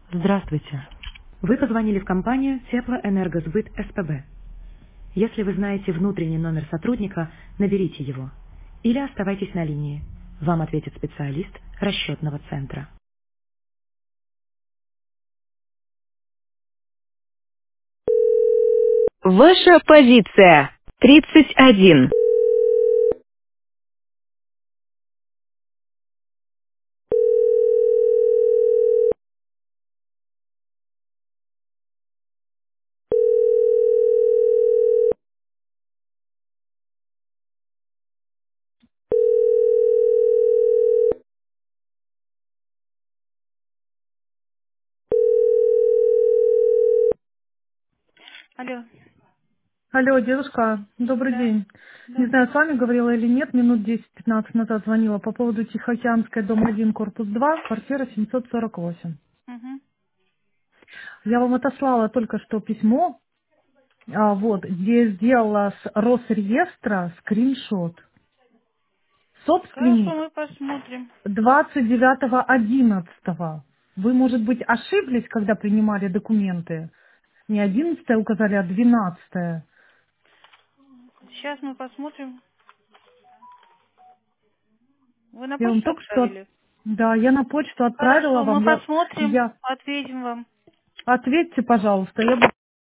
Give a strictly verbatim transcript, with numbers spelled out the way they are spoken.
Здравствуйте. Вы позвонили в компанию Теплоэнергосбыт СПБ. Если вы знаете внутренний номер сотрудника, наберите его. Или оставайтесь на линии. Вам ответит специалист расчетного центра. Ваша позиция. тридцать один. Алло, Алло, девушка, добрый да, день. Не да. знаю, с вами говорила или нет, минут десять-пятнадцать назад звонила по поводу Тихоокеанской, дом один, корпус два, квартира семьсот сорок восемь. Угу. Я вам отослала только что письмо, а, вот, где сделала с Росреестра скриншот. Хорошо, Собственник мы посмотрим. двадцать девятого одиннадцатого. Вы, может быть, ошиблись, когда принимали документы? Не одиннадцатое указали, а двенадцатое. Сейчас мы посмотрим. Вы на Я вам почту только что, от- отправили? да, я на почту отправила Хорошо, мы вам. Я, посмотрим, я ответим вам. Ответьте, пожалуйста, я буду